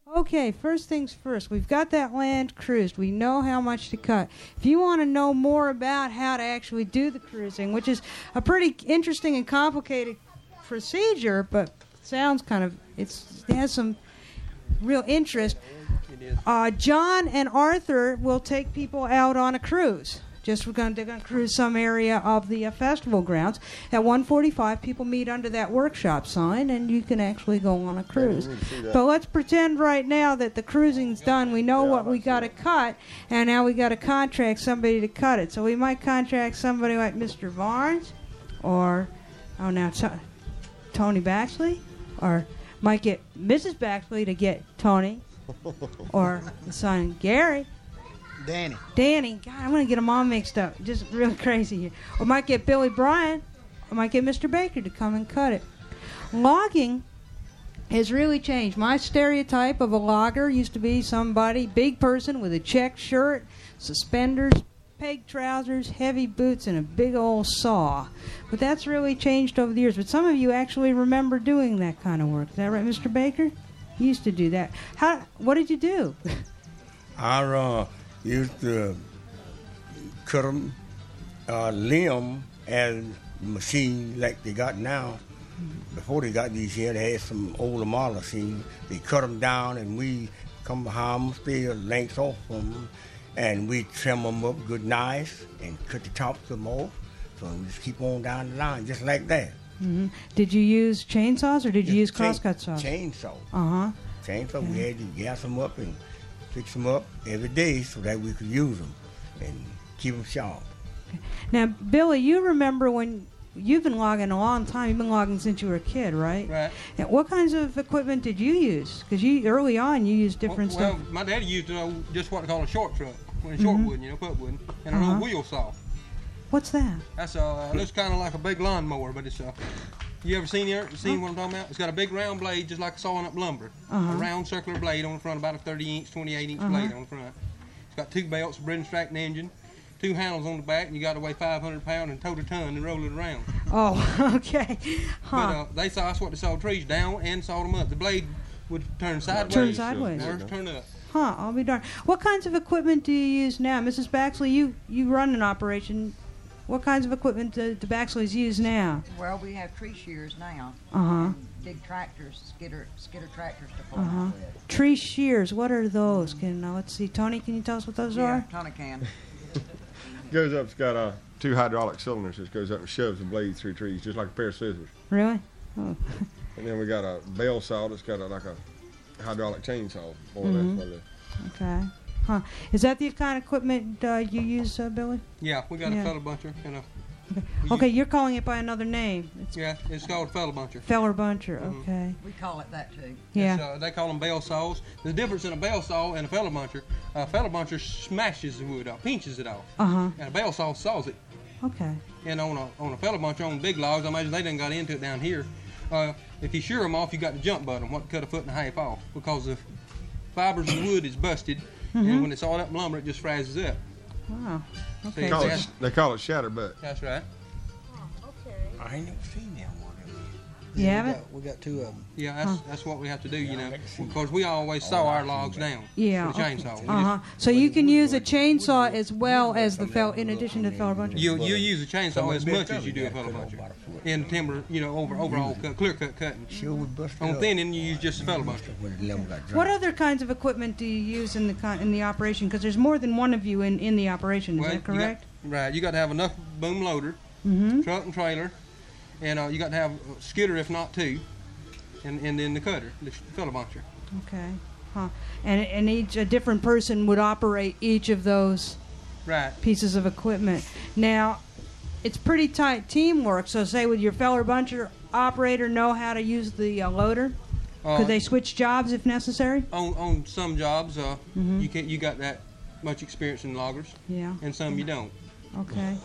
Okay, first things first. We've got that land cruised. We know how much to cut. If you want to know more about how to actually do the cruising, which is a pretty interesting and complicated procedure, but sounds kind of, it has some real interest. John and Arthur will take people out on a cruise. They're going to cruise some area of the festival grounds. At 1:45, people meet under that workshop sign, and you can actually go on a cruise. But let's pretend right now that the cruising's done. We know what we got to cut, and now we got to contract somebody to cut it. So we might contract somebody like Mr. Barnes, or Tony Baxley, or might get Mrs. Baxley to get Tony, or the son Gary. Danny. God, I'm going to get them all mixed up. Just really crazy here. Or might get Billy Bryan. Or might get Mr. Baker to come and cut it. Logging has really changed. My stereotype of a logger used to be somebody, big person with a checked shirt, suspenders, peg trousers, heavy boots, and a big old saw. But that's really changed over the years. But some of you actually remember doing that kind of work. Is that right, Mr. Baker? You used to do that. What did you do? Used to cut them limb as machine like they got now. Before they got these here, they had some older model machines. They cut them down, and we come behind them, stay lengths off them, and we trim them up good nice and cut the tops of them off. So we just keep on down the line, just like that. Mm-hmm. Did you use chainsaws, or did you use crosscut saws? Chainsaw. Uh-huh. Chainsaw, okay. We had to gas them up and fix them up every day so that we could use them and keep them sharp. Okay. Now, Billy, you remember when you've been logging a long time. You've been logging since you were a kid, right? Right. And what kinds of equipment did you use? Because early on you used different stuff. Well, my daddy used just what they call a short truck, short wood, put wood, and an old wheel saw. What's that? That's looks kind of like a big lawnmower, but it's you ever seen what I'm talking about? It's got a big round blade, just like sawing up lumber. A round circular blade on the front, about a 30-inch, 28-inch blade on the front. It's got two belts, a Brennan-Strack engine, two handles on the back, and you got to weigh 500 pounds and tote a ton and roll it around. Oh, okay. But that's what they sawed trees down and sawed them up. The blade would turn sideways. Turn sideways. Or turn up. Huh, I'll be darned. What kinds of equipment do you use now? Mrs. Baxley, you run an operation. What kinds of equipment do the Baxleys use now? Well, we have tree shears now. Big tractors, skidder tractors to pull with. Tree shears, what are those? Let's see. Tony, can you tell us what those are? Yeah, Tony can. Goes up, it's got two hydraulic cylinders. It goes up and shoves the blades through trees, just like a pair of scissors. Really? Oh. And then we got a bale saw that's got like a hydraulic chainsaw. More or less, okay. Huh. Is that the kind of equipment you use, Billy? Yeah, we got a feller buncher. Okay, you're calling it by another name. It's called feller buncher. Feller buncher, okay. We call it that too. Yeah. They call them bale saws. The difference in a bale saw and a feller buncher smashes the wood off, pinches it off. And a bale saw saws it. Okay. And on a feller buncher, on big logs, I imagine they done got into it down here. If you shear them off, you got to jump butt them, cut a foot and a half off, because the fibers of the wood is busted. And when it's all up in lumber, it just frazzes up. Wow. Okay. They call it shatter butt. That's right. Oh, okay. I ain't never seen that one. You haven't? We got two of them. Yeah, that's what we have to do, because we always saw our logs down with a chainsaw. So you can use a chainsaw as well as in addition to the feller buncher? You use a chainsaw as much as you do a feller buncher. In timber, overall clear cut cutting. On thinning, you use just a feller buncher. What other kinds of equipment do you use in the operation? Because there's more than one of you in the operation, is that correct? You got to have enough boom loader, truck and trailer, and you got to have a skidder, if not two, and then the cutter, the feller buncher. Okay. Huh. And a different person would operate each of those pieces of equipment. Now, it's pretty tight teamwork. So, say, would your feller buncher operator know how to use the loader? Could they switch jobs if necessary? On some jobs, you got that much experience in loggers. Yeah. And some you don't. Okay.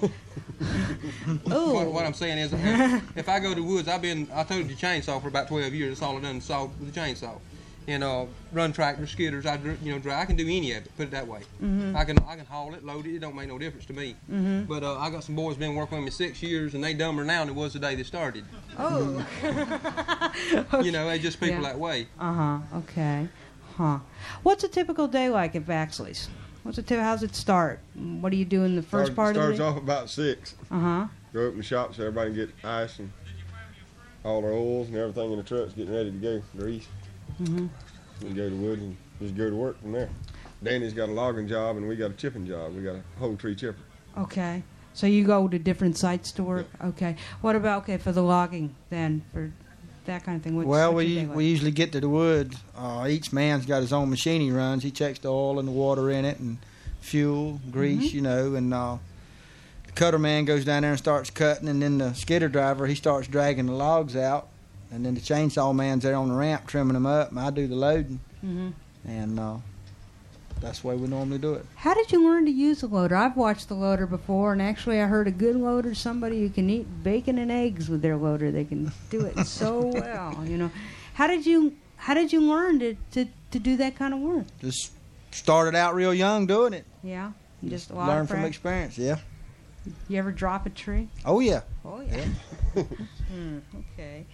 What I'm saying is, if I go to woods, I told you chainsaw for about 12 years. That's all I've done, sawed with a chainsaw. And run tractors, skidders. I can do any of it. Put it that way. I can haul it, load it. It don't make no difference to me. But I got some boys been working with me 6 years, and they dumber now than it was the day they started. Oh. Okay. They just people that way. Okay. Huh. What's a typical day like at Baxley's? How's it start? What do you do in the first part of the day? Starts off about 6. Uh-huh. Go open the shop so everybody can get ice and all their oils and everything in the trucks getting ready to go, grease. Mm-hmm. And go to wood and just go to work from there. Danny's got a logging job and we got a chipping job. We got a whole tree chipper. Okay. So you go to different sites to work? Yep. Okay. What about, for the logging then, for that kind of thing? We usually get to the woods. Each man's got his own machine he runs. He checks the oil and the water in it and fuel, grease, Mm-hmm. and the cutter man goes down there and starts cutting, and then the skidder driver, he starts dragging the logs out, and then the chainsaw man's there on the ramp trimming them up, and I do the loading. Mm-hmm. And that's the way we normally do it. How did you learn to use a loader? I've watched the loader before, and actually I heard a good loader, somebody who can eat bacon and eggs with their loader. They can do it so well, How did you learn to do that kind of work? Just started out real young doing it. Yeah? Just a lot learn of from experience, yeah. You ever drop a tree? Oh, yeah. Oh, yeah. Okay.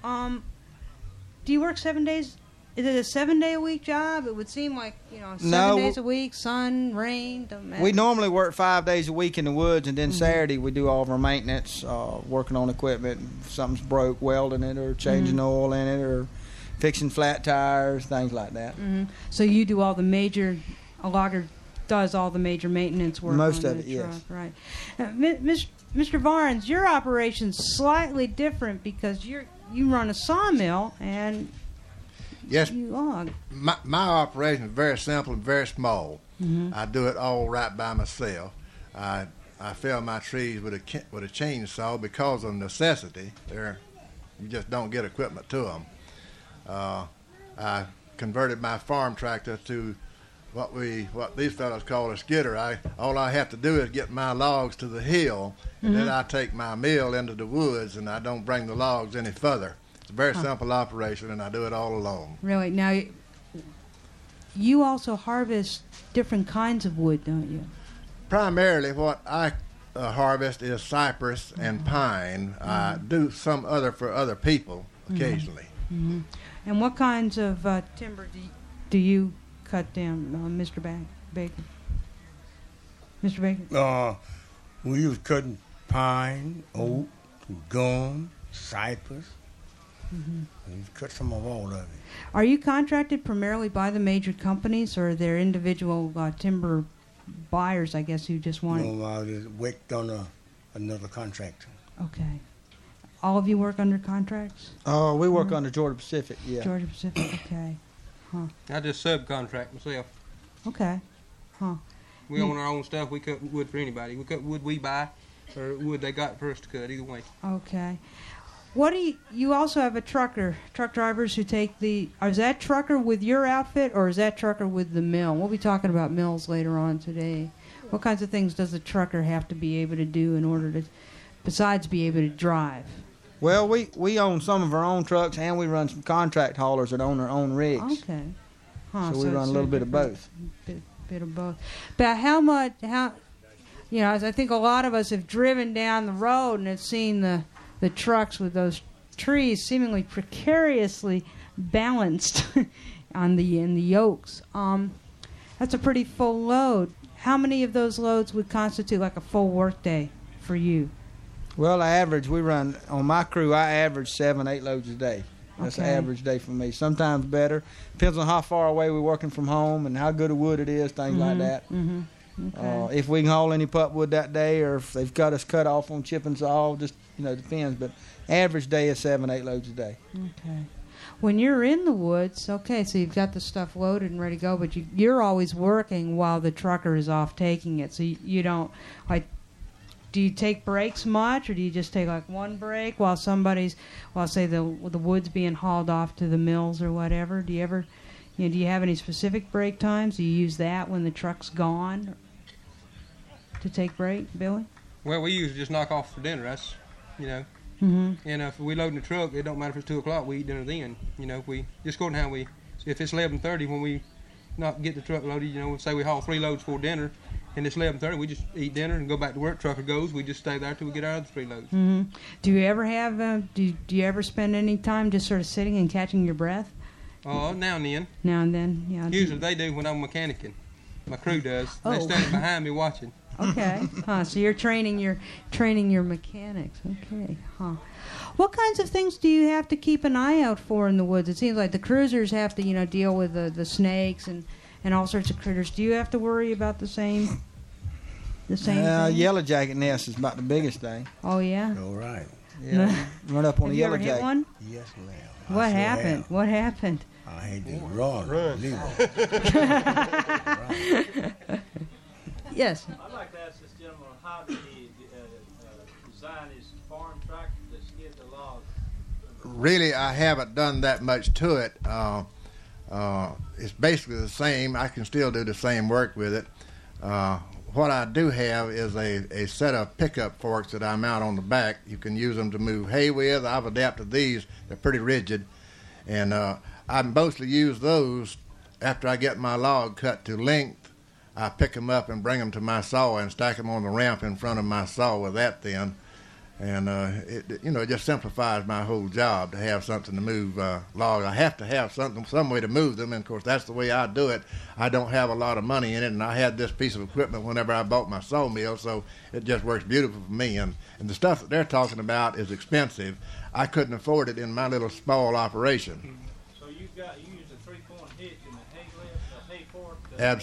Do you work 7 days? Is it a 7-day-a-week job? It would seem like, 7 days a week, sun, rain, doesn't matter. We normally work 5 days a week in the woods, and then Saturday we do all of our maintenance, working on equipment. If something's broke, welding it, or changing oil in it, or fixing flat tires, things like that. Mm-hmm. So you do all the a logger does all the major maintenance work Most on of it, the truck, yes. right. Mr. Varnes, your operation's slightly different because you run a sawmill and yes, you log. My operation is very simple and very small. Mm-hmm. I do it all right by myself. I fell my trees with a chainsaw because of necessity. You just don't get equipment to them. I converted my farm tractor to what these fellows call a skidder. All I have to do is get my logs to the hill, and then I take my mill into the woods, and I don't bring the logs any further. It's a very simple operation, and I do it all alone. Really? Now, you also harvest different kinds of wood, don't you? Primarily, what I harvest is cypress and pine. I do some for other people occasionally. Mm-hmm. And what kinds of timber do you cut down, Mr. Baker? Mr. Baker? We was cutting pine, oak, gum, cypress. Mm-hmm. We cut some of all of it. Are you contracted primarily by the major companies, or are there individual timber buyers, I guess, who just want it? No, I just worked on another contractor. Okay. All of you work under contracts? We work under Georgia Pacific, yeah. Georgia Pacific, okay. Huh. I just subcontract myself. Okay. Huh. We own our own stuff. We cut wood for anybody. We cut wood we buy, or wood they got for us to cut. Either way. Okay. What do you also have a truck drivers who take is that trucker with your outfit, or is that trucker with the mill? We'll be talking about mills later on today. What kinds of things does a trucker have to be able to do in order to, besides be able to drive? Well, we own some of our own trucks, and we run some contract haulers that own their own rigs. Okay. Huh, so we run a little bit of both. Bit of both. But as I think a lot of us have driven down the road and have seen the trucks with those trees seemingly precariously balanced in the yokes. That's a pretty full load. How many of those loads would constitute like a full work day for you? Well, on my crew, I average 7-8 loads a day. That's an average day for me. Sometimes better. Depends on how far away we're working from home and how good a wood it is, things like that. Mm-hmm. Okay. If we can haul any pulpwood that day, or if they've got us cut off on chip and saw, just depends. But average day is 7-8 loads a day. Okay. When you're in the woods, so you've got the stuff loaded and ready to go, but you're always working while the trucker is off taking it. So you don't do you take breaks much, or do you just take like one break while say the wood's being hauled off to the mills or whatever? Do you ever, do you have any specific break times? Do you use that when the truck's gone to take break, Billy? Well, we usually just knock off for dinner. That's, Mm-hmm. And if we load in the truck, it don't matter if it's 2 o'clock. We eat dinner then. If we just go to how if it's 11:30 when we not get the truck loaded, say we haul 3 loads for dinner, and it's 11:30, we just eat dinner and go back to work. Trucker goes, we just stay there till we get our other 3 loads. Mm-hmm. Do you ever have? Do you ever spend any time just sort of sitting and catching your breath Now and then. Now and then, yeah. Usually they do when I'm mechanicing. My crew does. Oh. They're standing behind me watching. Okay. So you're training your mechanics. Okay. What kinds of things do you have to keep an eye out for in the woods? It seems like the cruisers have to, deal with the snakes and all sorts of critters. Do you have to worry about the same thing? Yellow jacket nest is about the biggest thing. Oh yeah. All right. Yeah. Run up on Have a you yellow ever jacket. hit one? Yes, ma'am. What happened? What happened? I had to run. Leave it. Yes. I'd like to ask this gentleman, how did he design his farm tractor to skid the logs? Really, I haven't done that much to it. It's basically the same. I can still do the same work with it. What I do have is a set of pickup forks that I mount on the back. You can use them to move hay with. I've adapted these. They're pretty rigid. And I mostly use those after I get my log cut to length. I pick them up and bring them to my saw and stack them on the ramp in front of my saw with that then. And it just simplifies my whole job to have something to move logs. I have to have some way to move them, and of course that's the way I do it. I don't have a lot of money in it, and I had this piece of equipment whenever I bought my sawmill, so it just works beautiful for me. And the stuff that they're talking about is expensive. I couldn't afford it in my little small operation. So you use a 3-point hitch and a hay lift, a hay fork.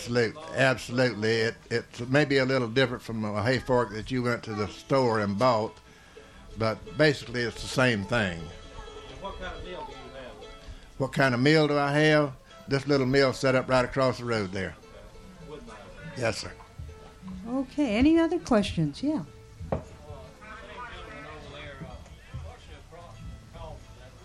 Absolutely. It's maybe a little different from a hay fork that you went to the store and bought. But basically, it's the same thing. And what kind of mill do you have? What kind of mill do I have? This little mill set up right across the road there. Wood mill. Yes, sir. Okay. Any other questions? Yeah. Same gentleman over there, what's the approximate cost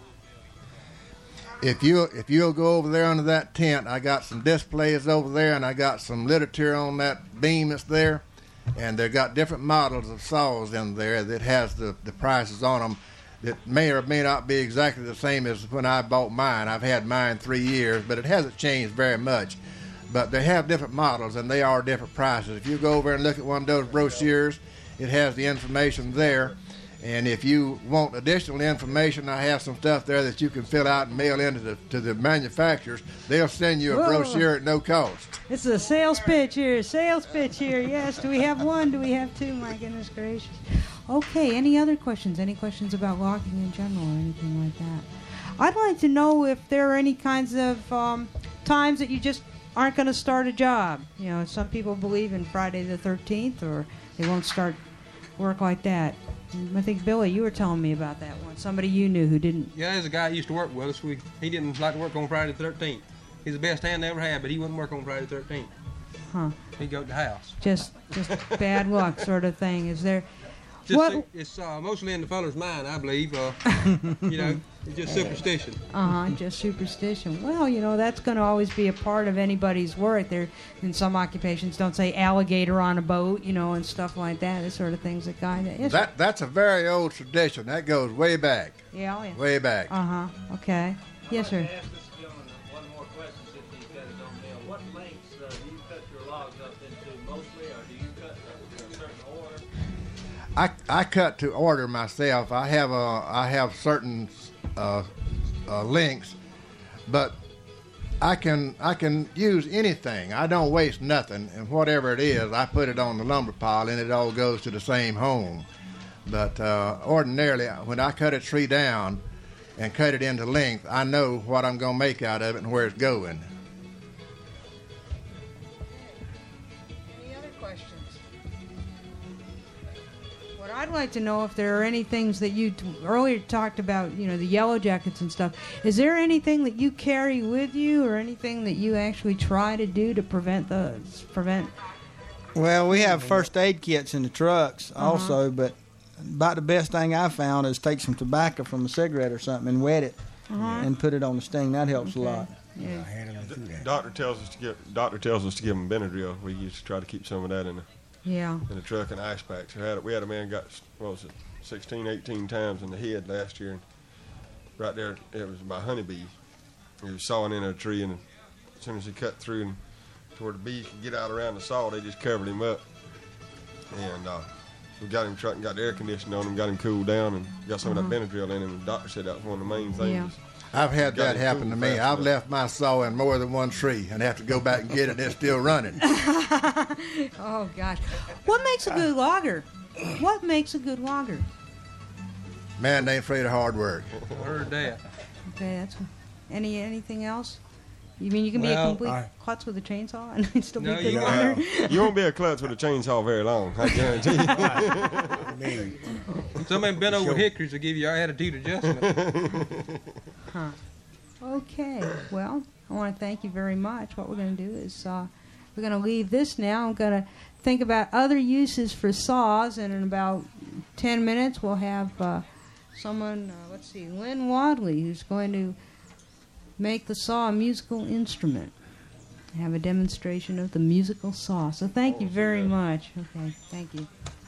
of that wood mill? If you'll go over there under that tent, I got some displays over there, and I got some literature on that beam that's there. And they've got different models of saws in there that has the prices on them that may or may not be exactly the same as when I bought mine. I've had mine 3 years, but it hasn't changed very much. But they have different models, and they are different prices. If you go over and look at one of those brochures, it has the information there. And if you want additional information, I have some stuff there that you can fill out and mail in to the manufacturers. They'll send you a brochure at no cost. This is a sales pitch here. Yes. Do we have one? Do we have two? My goodness gracious. Okay. Any other questions? Any questions about logging in general or anything like that? I'd like to know if there are any kinds of times that you just aren't going to start a job. Some people believe in Friday the 13th, or they won't start work like that. I think, Billy, you were telling me about that one. Somebody you knew who didn't. Yeah, there's a guy who used to work with us. He didn't like to work on Friday the 13th. He's the best hand they ever had, but he wouldn't work on Friday the 13th. Huh. He'd go to the house. Just bad luck sort of thing. Is there... It's mostly in the feller's mind, I believe. It's just superstition. Just superstition. Well, that's going to always be a part of anybody's work. There, in some occupations, don't say alligator on a boat, and stuff like that. The sort of things that That's a very old tradition. That goes way back. Yeah. Way back. Okay. Yes, sir. I'd like to ask this gentleman one more question since he's got his own mill. What lengths do you cut your logs up into mostly, or do you cut in a certain order? I cut to order myself. I have certain lengths, but I can use anything. I don't waste nothing, and whatever it is, I put it on the lumber pile, and it all goes to the same home. But ordinarily, when I cut a tree down and cut it into length, I know what I'm going to make out of it and where it's going. Any other questions? What I'd like to know, if there are any things that you earlier talked about, the yellow jackets and stuff. Is there anything that you carry with you, or anything that you actually try to do to prevent? Well, we have first aid kits in the trucks also, but about the best thing I found is take some tobacco from a cigarette or something and wet it and put it on the sting. That helps a lot. Yeah. Doctor tells us to give them Benadryl. We used to try to keep some of that in the truck and ice packs. We had a man got 16, 18 times in the head last year. And right there, it was by honeybees. He was sawing in a tree, and as soon as he cut through and toward the bees could get out around the saw, they just covered him up. And we got him truck and got the air conditioning on him, got him cooled down, and got some of that Benadryl in him. And the doctor said that was one of the main things. I've had Got that it happen to moving me. fast I've enough. left my saw in more than one tree and have to go back and get it, and it's still running. Oh gosh, what makes a good logger? What makes a good logger? Man, they ain't afraid of hard work. I heard that. Okay, that's anything else? You mean you can be a Well, complete klutz with a chainsaw and still No, be a good you logger? You won't be a klutz with a chainsaw very long, I guarantee you. I mean, Somebody bent over hickories will give you our attitude adjustment. Huh. Okay. Well, I want to thank you very much. What we're going to do is we're going to leave this now. I'm going to think about other uses for saws, and in about 10 minutes we'll have someone, let's see, Lynn Wadley, who's going to make the saw a musical instrument. Have a demonstration of the musical saw. So thank you very much. Okay, thank you.